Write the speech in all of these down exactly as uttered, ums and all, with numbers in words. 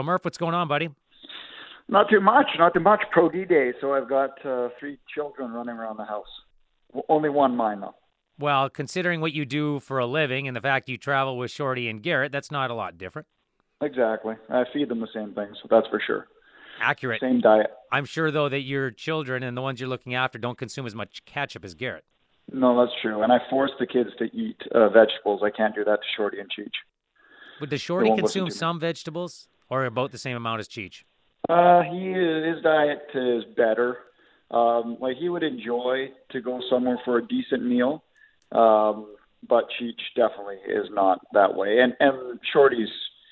Murph, what's going on, buddy? Not too much, not too much. Pro D Day, so I've got uh, three children running around the house. W- only one mine, though. Well, considering what you do for a living and the fact you travel with Shorty and Garrett, that's not a lot different. Exactly. I feed them the same things, so that's for sure. Accurate. Same diet. I'm sure, though, that your children and the ones you're looking after don't consume as much ketchup as Garrett. No, that's true. And I force the kids to eat uh, vegetables. I can't do that to Shorty and Cheech. Would the They Shorty won't listen consume to me. some vegetables or about the same amount as Cheech? Uh, he his diet is better. Um, like he would enjoy to go somewhere for a decent meal, um, but Cheech definitely is not that way. And and Shorty's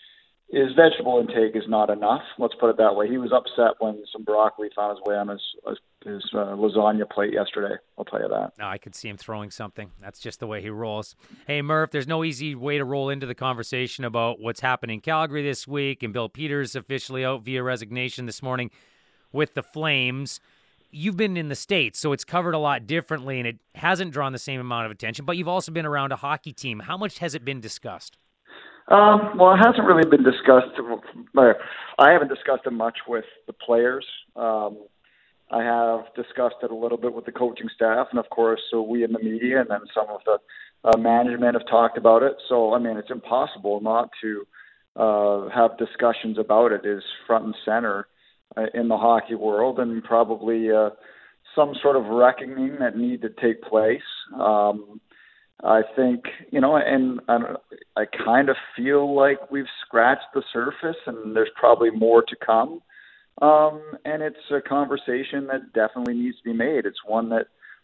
his vegetable intake is not enough. Let's put it that way. He was upset when some broccoli found its way on his his uh, lasagna plate yesterday. I'll tell you that. No, I could see him throwing something. That's just the way he rolls. Hey, Murph, there's no easy way to roll into the conversation about what's happening in Calgary this week, and Bill Peters officially out via resignation this morning with the Flames. You've been in the States, so it's covered a lot differently, and it hasn't drawn the same amount of attention, but you've also been around a hockey team. How much has it been discussed? Um, well, it hasn't really been discussed. uh, I haven't discussed it much with the players. Um, I have discussed it a little bit with the coaching staff, and of course, so we in the media, and then some of the uh, management have talked about it. So, I mean, it's impossible not to uh, have discussions about it. It is front and center uh, in the hockey world, and probably uh, some sort of reckoning that need to take place. Um, I think, you know, and I, I kind of feel like we've scratched the surface and there's probably more to come. Um, and it's a conversation that definitely needs to be made. It's one that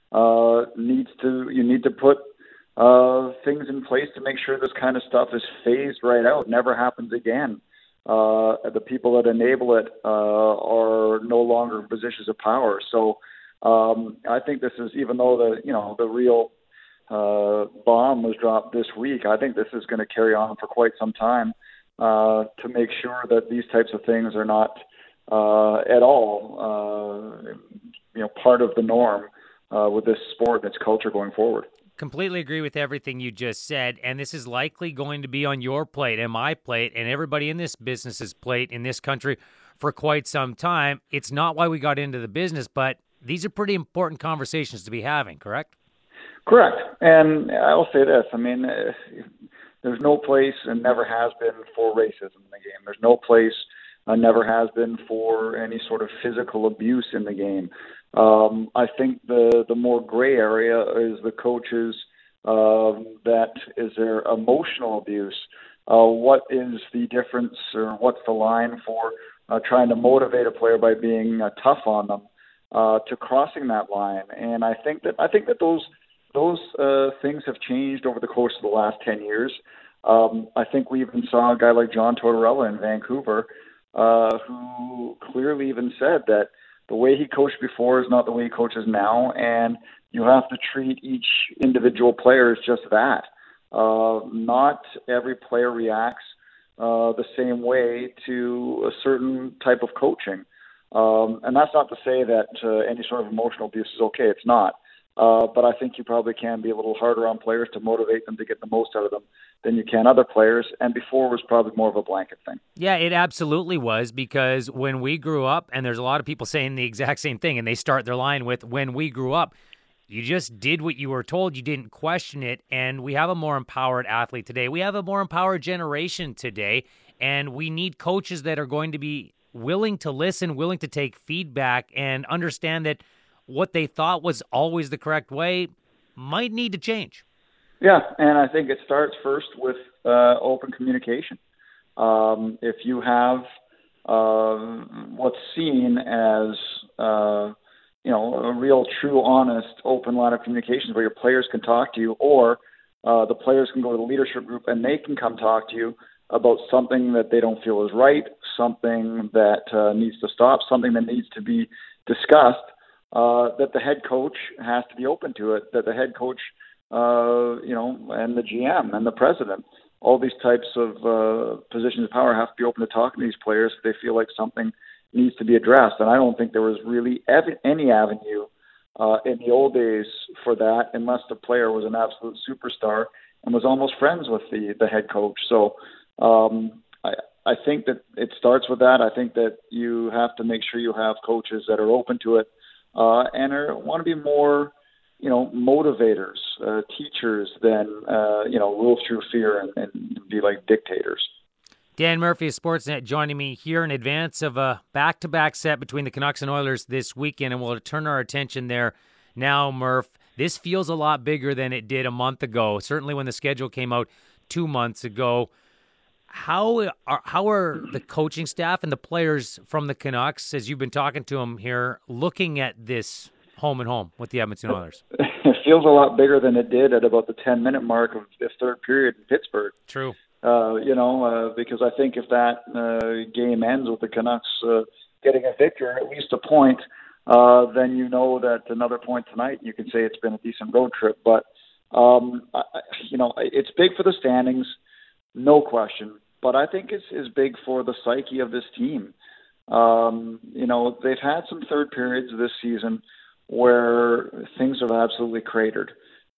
uh, needs to, you need to put uh, things in place to make sure this kind of stuff is phased right out, never happens again. Uh, the people that enable it uh, are no longer in positions of power. So um, I think this is, even though the, you know, the real uh, bomb was dropped this week, I think this is going to carry on for quite some time uh, to make sure that these types of things are not uh, at all, uh, you know, part of the norm uh, with this sport and its culture going forward. Completely agree with everything you just said, and this is likely going to be on your plate and my plate and everybody in this business's plate in this country for quite some time. It's not why we got into the business, but these are pretty important conversations to be having, correct? Correct. And I'll say this, I mean, uh, there's no place and never has been for racism in the game. There's no place uh, never has been for any sort of physical abuse in the game. Um, I think the, the more gray area is the coaches um, that is their emotional abuse. Uh, what is the difference or what's the line for uh, trying to motivate a player by being uh, tough on them uh, to crossing that line? And I think that I think that those Those uh, things have changed over the course of the last ten years. Um, I think we even saw a guy like John Tortorella in Vancouver uh, who clearly even said that the way he coached before is not the way he coaches now, and you have to treat each individual player as just that. Uh, not every player reacts uh, the same way to a certain type of coaching. Um, and that's not to say that uh, any sort of emotional abuse is okay. It's not. Uh, but I think you probably can be a little harder on players to motivate them to get the most out of them than you can other players. And before it was probably more of a blanket thing. Yeah, it absolutely was, because when we grew up, and there's a lot of people saying the exact same thing, and they start their line with, when we grew up, you just did what you were told. You didn't question it. And we have a more empowered athlete today. We have a more empowered generation today. And we need coaches that are going to be willing to listen, willing to take feedback, and understand that what they thought was always the correct way might need to change. Yeah, and I think it starts first with uh, open communication. Um, if you have uh, what's seen as uh, you know a real, true, honest, open line of communications where your players can talk to you, or uh, the players can go to the leadership group and they can come talk to you about something that they don't feel is right, something that uh, needs to stop, something that needs to be discussed. Uh, that the head coach has to be open to it, that the head coach, uh, you know, and the G M and the president, all these types of uh, positions of power have to be open to talking to these players if they feel like something needs to be addressed. And I don't think there was really ev- any avenue uh, in the old days for that unless the player was an absolute superstar and was almost friends with the, the head coach. So um, I, I think that it starts with that. I think that you have to make sure you have coaches that are open to it uh, and are, want to be more, you know, motivators, uh, teachers than, uh, you know, rule through fear and, and be like dictators. Dan Murphy of Sportsnet joining me here in advance of a back-to-back set between the Canucks and Oilers this weekend, and we'll turn our attention there now, Murph. This feels a lot bigger than it did a month ago, certainly when the schedule came out two months ago. How are, how are the coaching staff and the players from the Canucks, as you've been talking to them here, looking at this home and home with the Edmonton Oilers? It feels a lot bigger than it did at about the ten-minute mark of the third period in Pittsburgh. True. Uh, you know, uh, because I think if that uh, game ends with the Canucks uh, getting a victory, at least a point, uh, then you know that another point tonight, you can say it's been a decent road trip. But, um, I, you know, it's big for the standings, no question. But I think it's, it's big for the psyche of this team. Um, you know, they've had some third periods this season where things have absolutely cratered.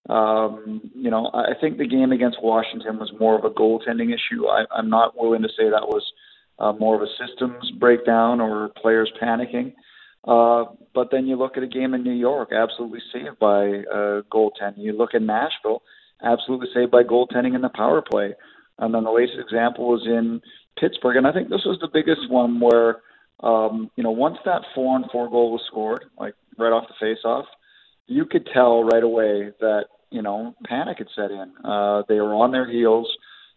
Um, you know, I think the game against Washington was more of a goaltending issue. I, I'm not willing to say that was uh, more of a systems breakdown or players panicking. Uh, but then you look at a game in New York, absolutely saved by uh, goaltending. You look at Nashville, absolutely saved by goaltending in the power play. And then the latest example was in Pittsburgh. And I think this was the biggest one where, um, you know, once that four on four goal was scored, like right off the face-off, you could tell right away that, you know, panic had set in. Uh, they were on their heels.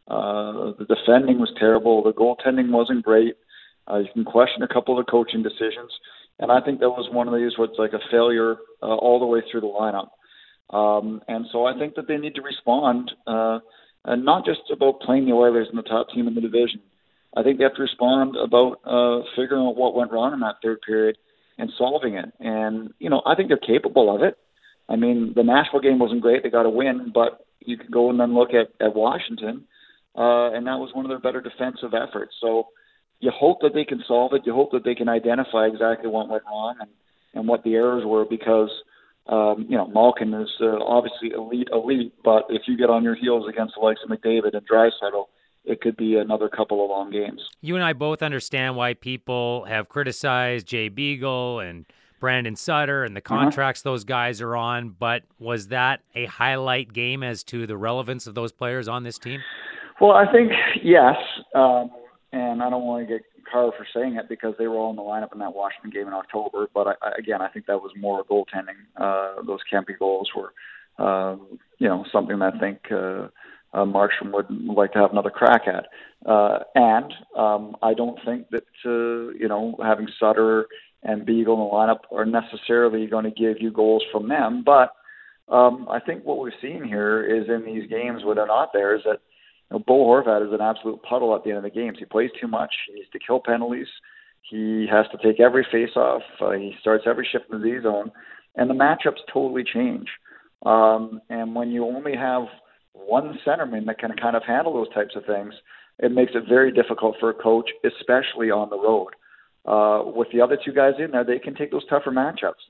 Uh, the defending was terrible. The goaltending wasn't great. Uh, you can question a couple of the coaching decisions. And I think that was one of these where it's like a failure uh, all the way through the lineup. Um, and so I think that they need to respond, uh, and not just about playing the Oilers in the top team in the division. I think they have to respond about uh, figuring out what went wrong in that third period and solving it. And, you know, I think they're capable of it. I mean, the Nashville game wasn't great. They got a win, but you could go and then look at, at Washington, uh, and that was one of their better defensive efforts. So you hope that they can solve it. You hope that they can identify exactly what went wrong and, and what the errors were because, um, you know, Malkin is uh, obviously elite, elite, but if you get on your heels against the likes of McDavid and Draisaitl, it could be another couple of long games. You and I both understand why people have criticized Jay Beagle and Brandon Sutter and the contracts uh-huh. those guys are on, but was that a highlight game as to the relevance of those players on this team? Well, I think yes, um, and I don't want to get carved for saying it because they were all in the lineup in that Washington game in October, but I, I, again, I think that was more goaltending. Uh, those Kempe goals were, uh, you know, something that I think uh, uh, Markstrom would like to have another crack at. Uh, and um, I don't think that, uh, you know, having Sutter and Beagle in the lineup are necessarily going to give you goals from them. But um, I think what we've seen here is in these games where they're not there is that you know, Bo Horvat is an absolute puddle at the end of the games. He plays too much. He needs to kill penalties. He has to take every face-off. Uh, he starts every shift in the Z zone. And the matchups totally change. Um, and when you only have one centerman that can kind of handle those types of things, it makes it very difficult for a coach, especially on the road. Uh, with the other two guys in there, they can take those tougher matchups.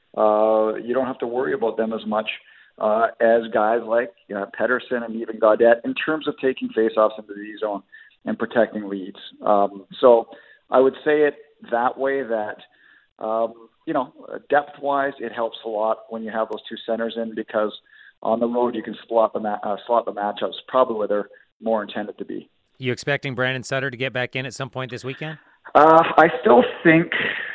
Uh, you don't have to worry about them as much uh, as guys like you know, Pettersson and even Gaudette in terms of taking faceoffs into the Z zone and protecting leads. Um, so I would say it that way that, um, you know, depth-wise, it helps a lot when you have those two centers in because on the road you can slot the, ma- uh, slot the matchups probably where they're more intended to be. You expecting Brandon Sutter to get back in at some point this weekend? Uh, I still think,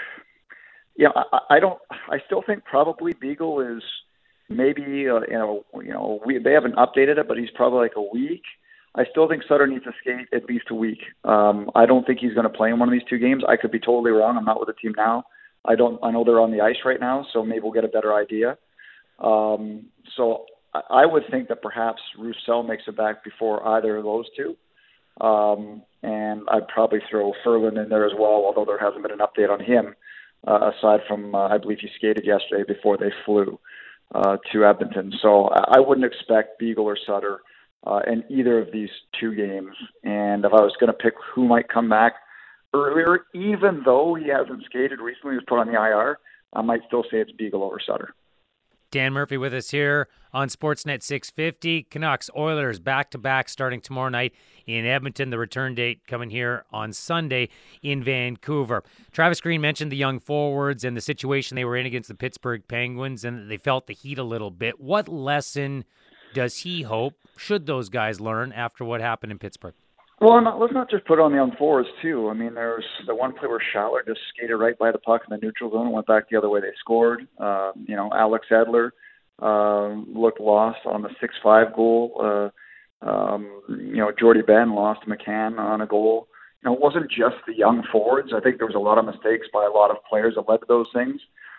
yeah, I, I don't. I still think probably Beagle is maybe uh, you know you know we they haven't updated it, but he's probably like a week. I still think Sutter needs to skate at least a week. Um, I don't think he's going to play in one of these two games. I could be totally wrong. I'm not with the team now. I don't. I know they're on the ice right now, so maybe we'll get a better idea. Um, so I, I would think that perhaps Roussel makes it back before either of those two. Um, and I'd probably throw Ferland in there as well, although there hasn't been an update on him, uh, aside from, uh, I believe he skated yesterday before they flew uh, to Edmonton. So I wouldn't expect Beagle or Sutter uh, in either of these two games. And if I was going to pick who might come back earlier, even though he hasn't skated recently, he was put on the I R, I might still say it's Beagle over Sutter. Dan Murphy with us here on Sportsnet six fifty. Canucks, Oilers, back-to-back starting tomorrow night in Edmonton. The return date coming here on Sunday in Vancouver. Travis Green mentioned the young forwards and the situation they were in against the Pittsburgh Penguins, and they felt the heat a little bit. What lesson does he hope, should those guys learn after what happened in Pittsburgh? Well, not, let's not just put it on the young forwards, too. I mean, there's the one play where Schaller just skated right by the puck in the neutral zone and went back the other way. They scored. Uh, you know, Alex Edler uh, looked lost on the six five goal. Uh, um, you know, Jordy Ben lost McCann on a goal. You know, it wasn't just the young forwards. I think there was a lot of mistakes by a lot of players that led to those things.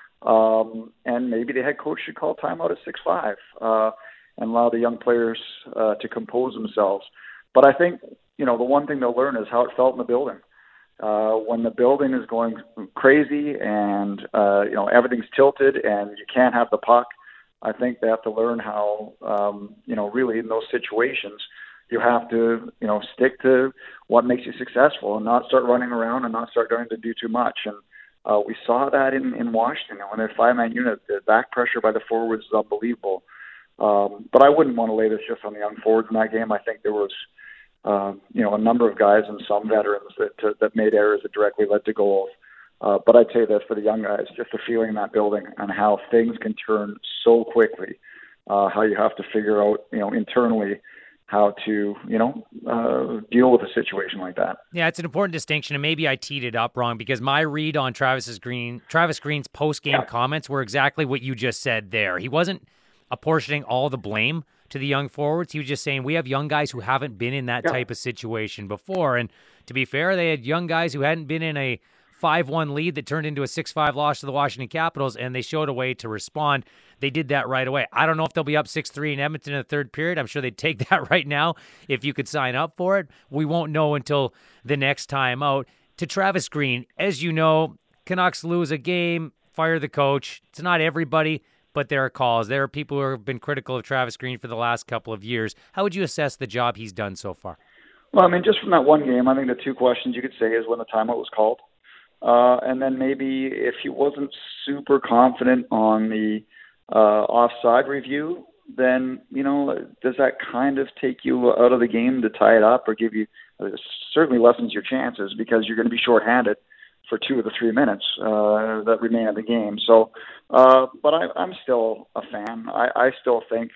Um, and maybe the head coach should call timeout at six five uh, and allow the young players uh, to compose themselves. But I think, you know, the one thing they'll learn is how it felt in the building. Uh, when the building is going crazy and, uh, you know, everything's tilted and you can't have the puck, I think they have to learn how, um, you know, really in those situations, you have to, you know, stick to what makes you successful and not start running around and not start going to do too much. And uh, we saw that in, in Washington. When they're five-man unit, the back pressure by the forwards is unbelievable. Um, but I wouldn't want to lay this just on the young forwards in that game. I think there was, Uh, you know, a number of guys and some veterans that uh, that made errors that directly led to goals. Uh, but I'd say that for the young guys, just the feeling in that building and how things can turn so quickly, uh, how you have to figure out, you know, internally how to, you know, uh, deal with a situation like that. Yeah, it's an important distinction, and maybe I teed it up wrong because my read on Travis Green, Travis Green's post-game yeah. comments were exactly what you just said there. He wasn't apportioning all the blame to the young forwards. He was just saying we have young guys who haven't been in that yeah. type of situation before. And to be fair, they had young guys who hadn't been in a five one lead that turned into a six five loss to the Washington Capitals, and they showed a way to respond. They did that right away. I don't know if they'll be up six three in Edmonton in the third period. I'm sure they'd take that right now if you could sign up for it. We won't know until the next time out. To Travis Green, as you know, Canucks lose a game, fire the coach. It's not everybody, but there are calls. There are people who have been critical of Travis Green for the last couple of years. How would you assess the job he's done so far? Well, I mean, just from that one game, I think the two questions you could say is when the timeout was called. Uh, and then maybe if he wasn't super confident on the uh, offside review, then, you know, does that kind of take you out of the game to tie it up or give you uh, certainly lessens your chances because you're going to be shorthanded for two of the three minutes uh, that remain of the game. So, uh, but I, I'm still a fan. I, I still think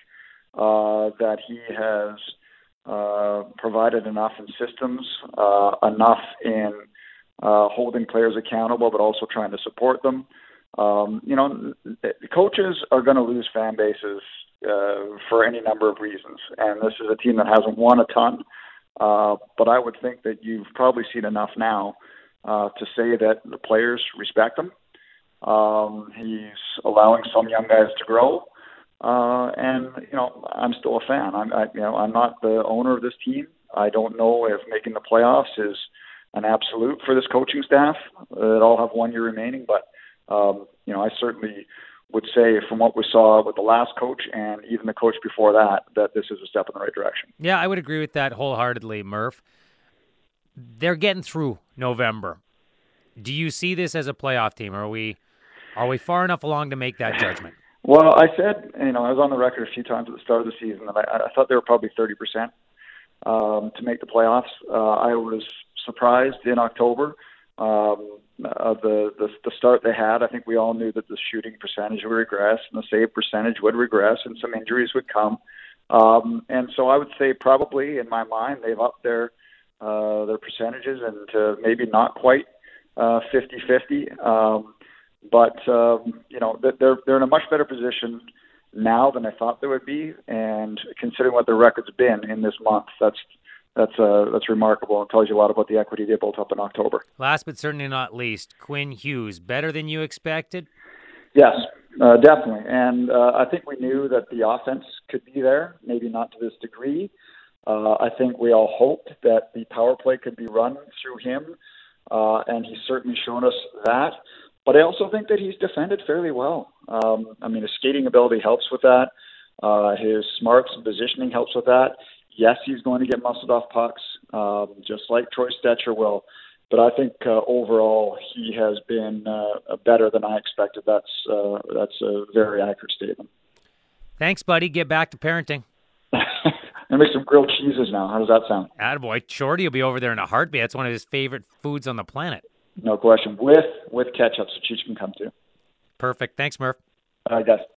uh, that he has uh, provided enough in systems, uh, enough in uh, holding players accountable, but also trying to support them. Um, you know, coaches are going to lose fan bases uh, for any number of reasons, and this is a team that hasn't won a ton. Uh, but I would think that you've probably seen enough now Uh, to say that the players respect him. Um, he's allowing some young guys to grow, uh, and you know I'm still a fan. I'm, I, you know, I'm not the owner of this team. I don't know if making the playoffs is an absolute for this coaching staff. Uh, they all have one year remaining, but um, you know I certainly would say from what we saw with the last coach and even the coach before that, that this is a step in the right direction. Yeah, I would agree with that wholeheartedly, Murph. They're getting through November. Do you see this as a playoff team? Are we are we far enough along to make that judgment? Well, I said, you know, I was on the record a few times at the start of the season that I, I thought they were probably thirty percent um, to make the playoffs. Uh, I was surprised in October um, of the, the the start they had. I think we all knew that the shooting percentage would regress and the save percentage would regress and some injuries would come. Um, and so I would say probably in my mind they've upped their uh, their percentages and to maybe not quite uh, fifty-fifty. Um, but, um, you know, they're, they're in a much better position now than I thought they would be. And considering what their record's been in this month, that's that's uh, that's remarkable. It tells you a lot about the equity they built up in October. Last but certainly not least, Quinn Hughes, better than you expected? Yes, uh, definitely. And uh, I think we knew that the offense could be there, maybe not to this degree. Uh, I think we all hoped that the power play could be run through him, uh, and he's certainly shown us that. But I also think that he's defended fairly well. Um, I mean, his skating ability helps with that. Uh, his smarts and positioning helps with that. Yes, he's going to get muscled off pucks, um, just like Troy Stecher will. But I think uh, overall he has been uh, better than I expected. That's uh, that's a very accurate statement. Thanks, buddy. Get back to parenting. And make some grilled cheeses now. How does that sound? Attaboy. Shorty will be over there in a heartbeat. That's one of his favorite foods on the planet. No question. With with ketchup, so Cheech can come too. Perfect. Thanks, Murph. All right, guys.